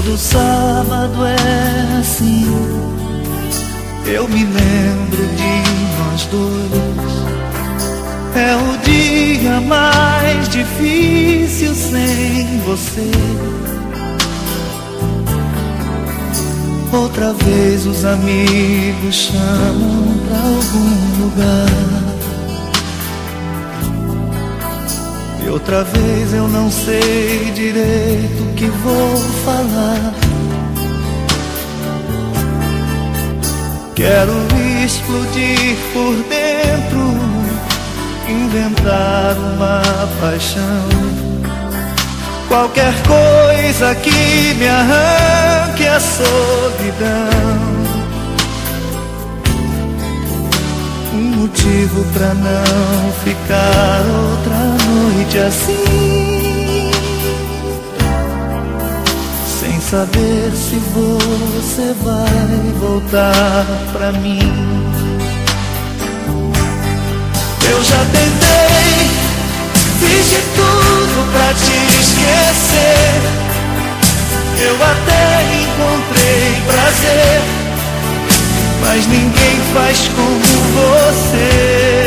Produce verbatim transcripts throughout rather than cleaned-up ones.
Todo sábado é assim, eu me lembro de nós dois. É o dia mais difícil sem você. Outra vez os amigos chamam pra algum lugar, e outra vez eu não sei direito o que vou falar. Quero explodir por dentro, inventar uma paixão, qualquer coisa que me arranque a solidão. Um motivo pra não ficar outra noite assim, sem saber se você vai voltar pra mim. Eu já tentei, fiz de tudo pra te esquecer. Eu até encontrei prazer, mas ninguém faz como você.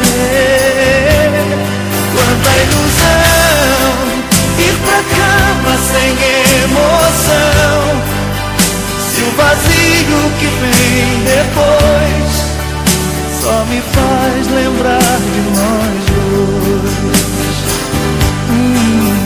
Quanta ilusão, ir pra cama sem emoção. Se o vazio que vem depois só me faz lembrar de nós dois. hum.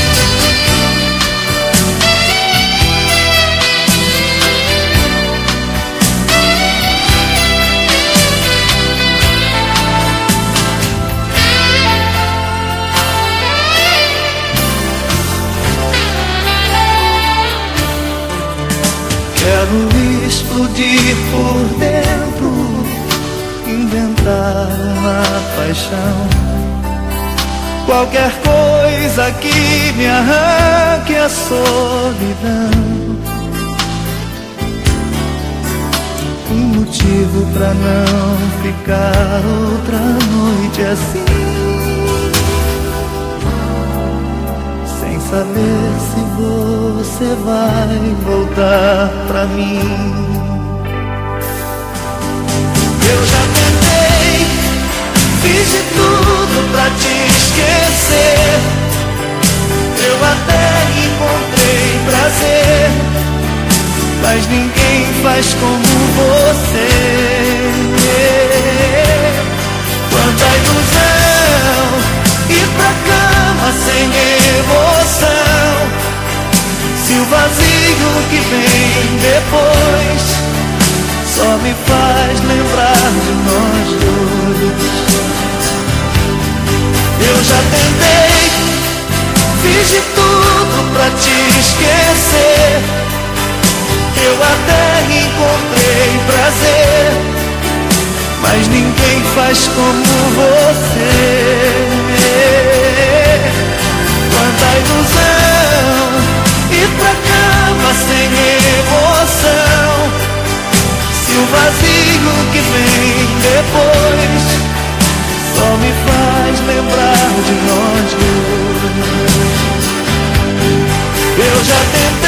Quero explodir por dentro, inventar uma paixão, qualquer coisa que me arranque a solidão. Um motivo pra não ficar outra noite assim, sem saber se você vai voltar pra mim. Eu já tentei, fiz de tudo pra te esquecer. Eu até encontrei prazer, mas ninguém faz como você. Quanta ilusão, ir pra cama sem emoção. Se o vazio que vem depois só me faz lembrar de nós dois. Eu já tentei, fiz de tudo pra te esquecer. Eu até encontrei prazer, mas ninguém faz como você. Quanta ilusão, ir pra cama sem emoção. Se o vazio que vem depois só me faz lembrar de nós dois. Eu já tentei